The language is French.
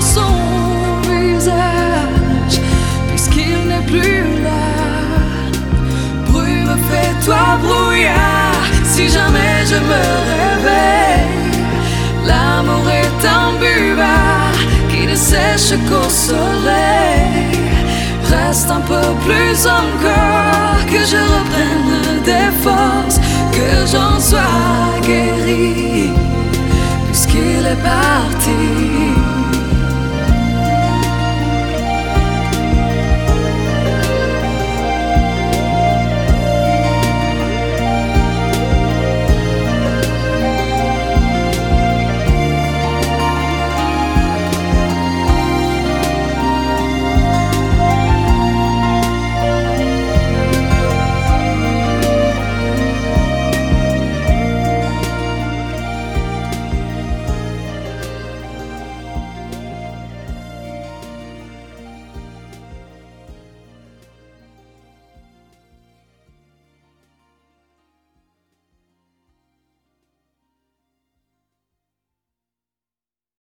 son visage, puisqu'il n'est plus là. Brume, fais-toi brouillard, si jamais je me réveille. L'amour est un buvard qui ne sèche qu'au soleil. Reste un peu plus encore, que je reprenne des forces, que j'en sois guéri, puisqu'il est parti.